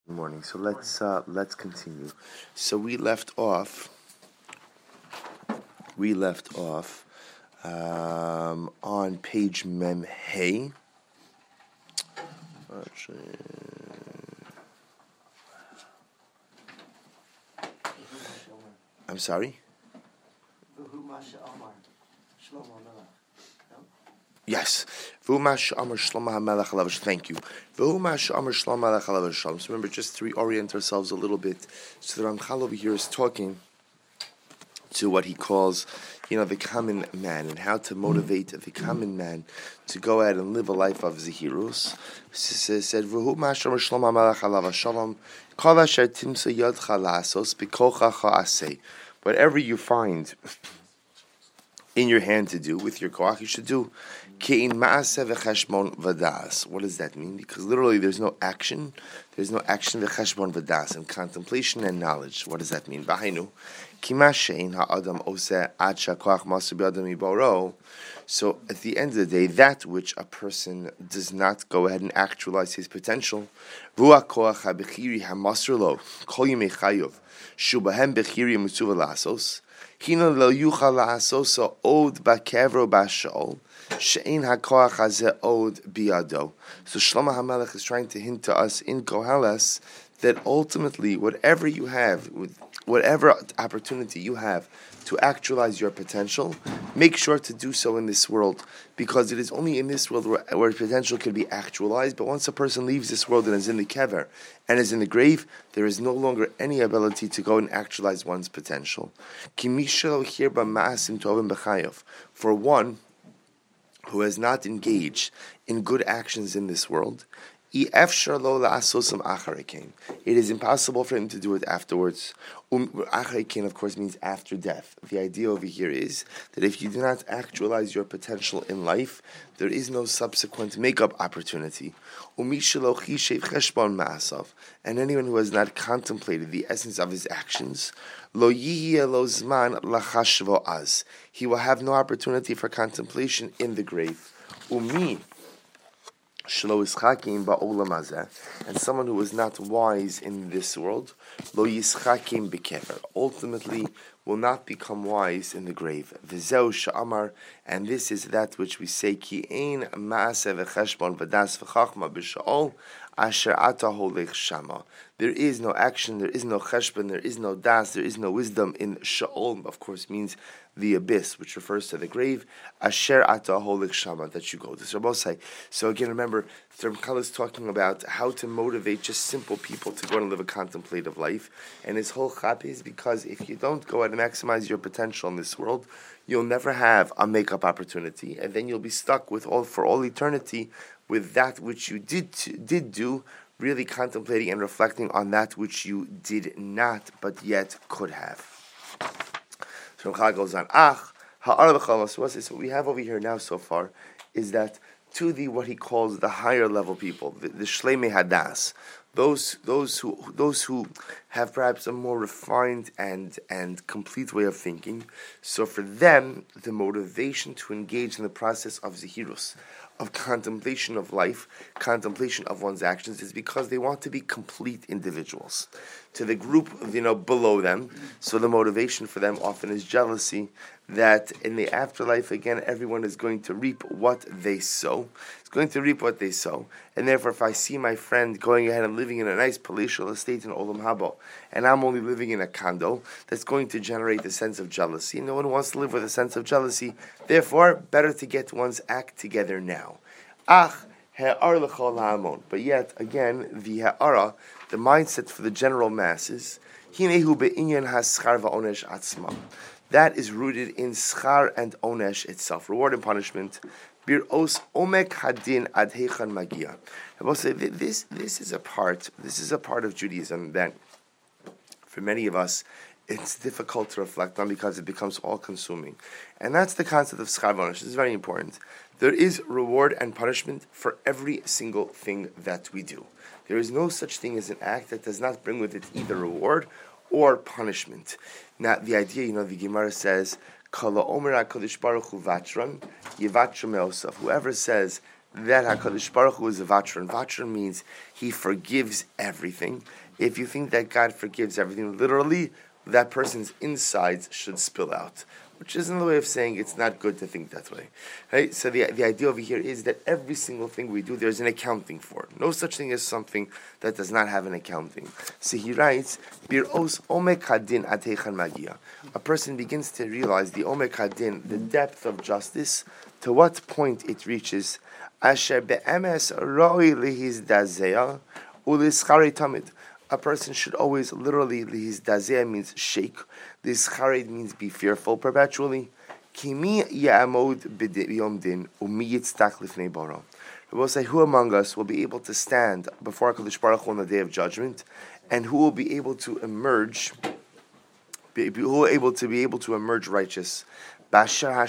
Morning. So let's continue. So we left off on page Mem Hey. I'm sorry. Yes. Thank you. So remember, just to reorient ourselves a little bit, so the Ramchal over here is talking to what he calls, the common man, and how to motivate the common man to go out and live a life of zehirus. Said, "V'hu ma'asher Shlomo HaMelech alav hashalom, kol asher timsa yodcha la'asos b'kochacha aseh." Whatever you find in your hand to do, with your koach, you should do. Ke'in ma'aseh v'cheshbon v'das. What does that mean? Because literally there's no action. There's no action v'cheshbon v'das, and contemplation and knowledge. What does that mean? B'hainu, kima she'in ha'adam oseh ad she'koach maser b'adam yiboro. So at the end of the day, that which a person does not go ahead and actualize his potential, ruach koach ha'bechiri ha'maser lo, kol yimei chayov, shubahem bechiri mitzuva lasos, hina lo yuchal la'asosa od ba'kevro ba'shol, she'in ha'koach hazeh od biado. So Shlomo HaMelech is trying to hint to us in Koheles that ultimately, whatever you have, whatever opportunity you have to actualize your potential, make sure to do so in this world, because it is only in this world where potential can be actualized. But once a person leaves this world and is in the kever and is in the grave, there is no longer any ability to go and actualize one's potential. For one who has not engaged in good actions in this world, it is impossible for him to do it afterwards. Acharakein, of course, means after death. The idea over here is that if you do not actualize your potential in life, there is no subsequent make-up opportunity. And anyone who has not contemplated the essence of his actions, he will have no opportunity for contemplation in the grave. And someone who is not wise in this world, lo yischakim b'kever, ultimately will not become wise in the grave. V'zeu sha'amar, and this is that which we say, ki ein ma'aseh v'cheshbon v'das v'chachma b'sha'ol asher ata holech shama. There is no action, there is no cheshbon, there is no das, there is no wisdom in sha'ol, of course means the abyss, which refers to the grave, asher ata holech shama, that you go. This Rabbosai. So again, remember, the Ramchal is talking about how to motivate just simple people to go and live a contemplative life, and his whole chap is because if you don't go out and maximize your potential in this world, you'll never have a make-up opportunity, and then you'll be stuck for all eternity with that which you did do, really contemplating and reflecting on that which you did not, but yet could have. So Ramchal goes on, so what we have over here now so far is that to the what he calls the higher level people, the Shleimei Hadas, those who have perhaps a more refined and complete way of thinking. So for them, the motivation to engage in the process of zehirus, of contemplation of life, contemplation of one's actions, is because they want to be complete individuals. To the group, below them, so the motivation for them often is jealousy, that in the afterlife, again, everyone is going to reap what they sow. It's going to reap what they sow. And therefore, if I see my friend going ahead and living in a nice palatial estate in Olam Haba, and I'm only living in a condo, that's going to generate a sense of jealousy. No one wants to live with a sense of jealousy. Therefore, better to get one's act together now. But yet, again, the ha'ara, the mindset for the general masses, that is rooted in schar and onesh itself, reward and punishment. Bir'os omek hadin ad heichan magia. I will say this is a part of Judaism that for many of us it's difficult to reflect on because it becomes all-consuming. And that's the concept of schar v'onesh. This is very important. There is reward and punishment for every single thing that we do. There is no such thing as an act that does not bring with it either reward or punishment. Now, the idea, the Gemara says, Kala Omer HaKadosh Baruch Hu Vatran, Yivatra Me'osav. Whoever says that HaKadosh Baruch Hu is a Vatran. Vatran means he forgives everything. If you think that God forgives everything, literally, that person's insides should spill out, which is another way of saying it's not good to think that way. Right? So the idea over here is that every single thing we do, there's an accounting for. No such thing as something that does not have an accounting. So he writes, Bir'os omek hadin atechan magia. A person begins to realize the omek hadin, the depth of justice, to what point it reaches. Asher be'emes roi lihizdazea ulischari tamid. A person should always, literally, lihizdazea means shake. Lischari means be fearful perpetually. Kimi ya'amod b'yom din umi yitztach lifnei bara. We will say, who among us will be able to stand before HaKadosh Baruch Hu on the day of judgment, and who will be able to emerge, who will be able to emerge righteous? Because the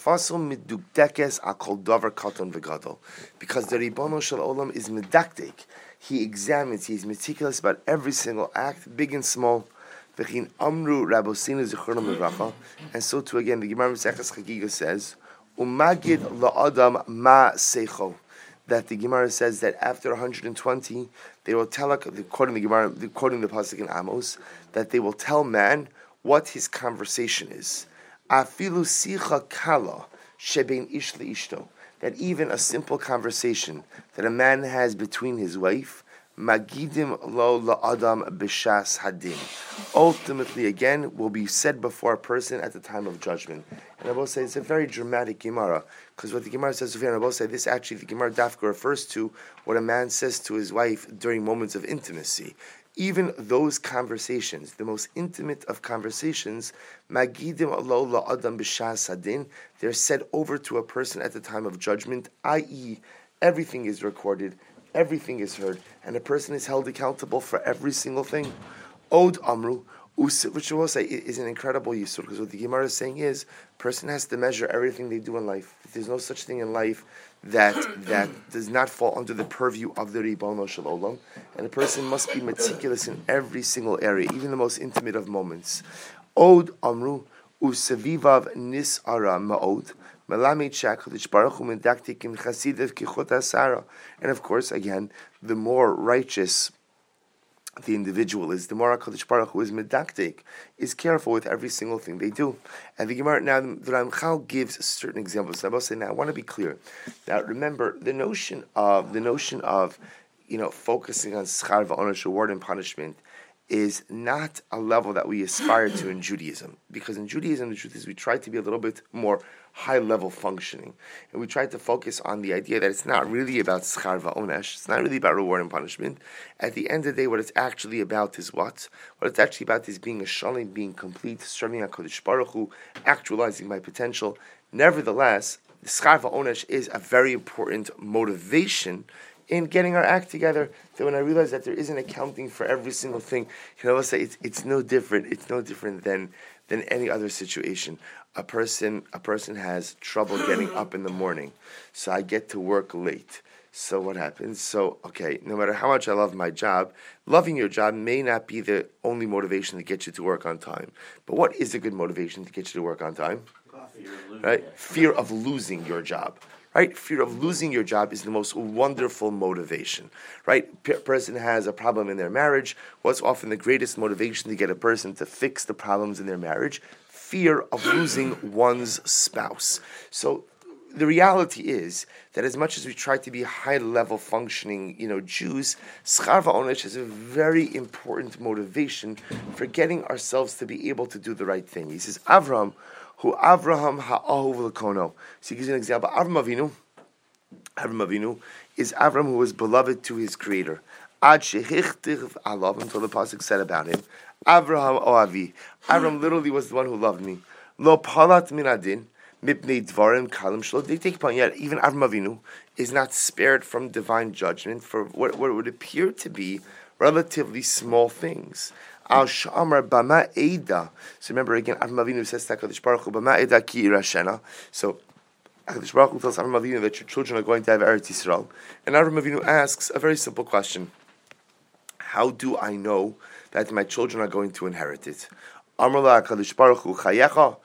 Ribono Shel Olam is medaktik. He examines, he is meticulous about every single act, big and small. And so too again, the Gemara Maseches Chagiga says, Umagid la'adam ma seicho. That the Gemara says that after 120, they will tell, quoting the Gemara, quoting the pasuk in Amos, that they will tell man what his conversation is. Afilu sicha kala shebein ish leishto. That even a simple conversation that a man has between his wife, magidim lo la'adam b'shas hadin, ultimately again will be said before a person at the time of judgment. And I will say it's a very dramatic Gemara, because what the Gemara says, and I will say this actually, the Gemara Dafka refers to what a man says to his wife during moments of intimacy. Even those conversations, the most intimate of conversations, magidim lo la'adam b'shas hadin, they're said over to a person at the time of judgment, i.e., everything is recorded, everything is heard, and a person is held accountable for every single thing. Od amru, which I will say is an incredible yisur, because what the Gemara is saying is, a person has to measure everything they do in life. There's no such thing in life that does not fall under the purview of the Ribono Shel Olam, and a person must be meticulous in every single area, even the most intimate of moments. Od amru, usavivav nis'ara ma'od, and of course, again, the more righteous the individual is, the more HaKadosh Baruch Hu is medaktik, is careful with every single thing they do. And the Gemara, now the Ramchal gives certain examples. So I will say now, I want to be clear. Now remember, the notion of focusing on schar va'onesh, reward and punishment, is not a level that we aspire to in Judaism. Because in Judaism, the truth is we try to be a little bit more high-level functioning. And we try to focus on the idea that it's not really about schar va'onesh, it's not really about reward and punishment. At the end of the day, what it's actually about is what? What it's actually about is being a shalim, being complete, serving HaKadosh Baruch Hu, actualizing my potential. Nevertheless, the schar va'onesh is a very important motivation in getting our act together. So when I realize that there is an accounting for every single thing, let's say it's no different. It's no different than any other situation. A person has trouble getting up in the morning, so I get to work late. So what happens? So no matter how much I love my job, loving your job may not be the only motivation to get you to work on time. But what is a good motivation to get you to work on time? Right? Fear of losing your job. Right? Fear of losing your job is the most wonderful motivation. Right? A person has a problem in their marriage. What's often the greatest motivation to get a person to fix the problems in their marriage? Fear of losing one's spouse. So the reality is that as much as we try to be high-level functioning, Jews, schar va'onesh is a very important motivation for getting ourselves to be able to do the right thing. He says, Avraham ha'ahuv l'kono. So he gives you an example. Avram Avinu is Avram who was beloved to his Creator. Ad shehichtiv alav, until the pasuk said about him, Avraham oavi. Avram literally was the one who loved me. Lo palat min adin mipnei dvarim kalim shlo. They take upon yet even Avram Avinu is not spared from divine judgment for what would appear to be relatively small things. Al Shamar Bama Eida. So remember again, Avram Avinu says to HaKadosh Baruch Hu, Bama Eida ki irashena. So HaKadosh Baruch Hu tells Avram Avinu that your children are going to have Eretz Yisrael. And Avram Avinu asks a very simple question. How do I know that my children are going to inherit it? Amar la HaKadosh Baruch Hu chayecha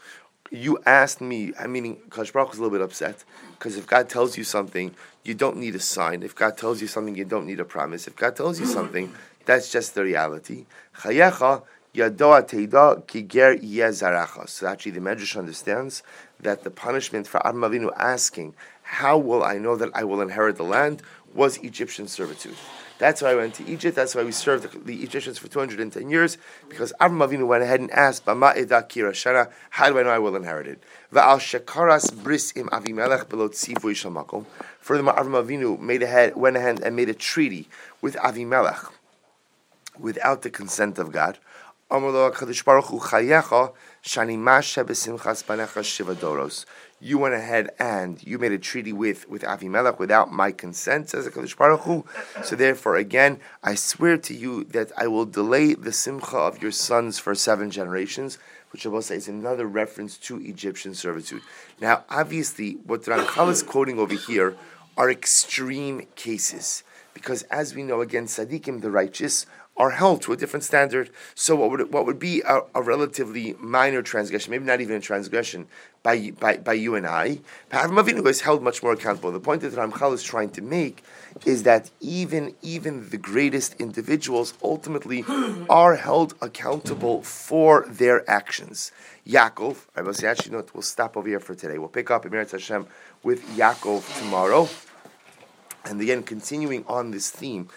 You asked me, meaning Kadosh Baruch Hu is a little bit upset, because if God tells you something, you don't need a sign. If God tells you something, you don't need a promise. If God tells you something, that's just the reality. Chayecha yadoa teida ki ger yeh zaracha. So actually the Medrash understands that the punishment for Avraham Avinu asking, how will I know that I will inherit the land, was Egyptian servitude. That's why I went to Egypt. That's why we served the Egyptians for 210 years, because Avraham Avinu went ahead and asked, "Bama eda kirashana, how do I know I will inherit it?" Va'al shekaras bris im Avimelech below tzivu shamakom. Furthermore, Avraham Avinu went ahead and made a treaty with Avimelech without the consent of God. Amar lo HaKadosh Baruch Hu chayecha shani mashe b'simchas panecha shiva doros. You went ahead and you made a treaty with Avimelech without my consent, says the HaKadosh Baruch Hu. So therefore, again, I swear to you that I will delay the simcha of your sons for 7 generations, which I will say is another reference to Egyptian servitude. Now, obviously, what Ramchal is quoting over here are extreme cases, because as we know, again, tzaddikim, the righteous, are held to a different standard. So what would be a relatively minor transgression, maybe not even a transgression by you and I, Avraham Avinu is held much more accountable. The point that Ramchal is trying to make is that even the greatest individuals ultimately are held accountable for their actions. Yaakov, I will say, actually, no, we'll stop over here for today. We'll pick up Emirat Hashem with Yaakov tomorrow. And again, continuing on this theme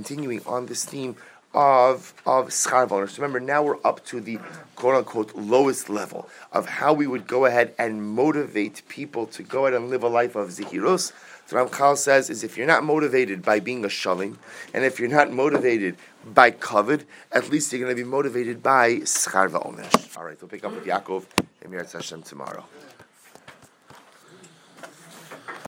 of schar v'onus. Remember, now we're up to the quote-unquote lowest level of how we would go ahead and motivate people to go ahead and live a life of zihirus. So Ramchal says is if you're not motivated by being a shalim, and if you're not motivated by kavod, at least you're going to be motivated by schar v'onus. All right, we'll pick up with Yaakov and Emirat Hashem tomorrow.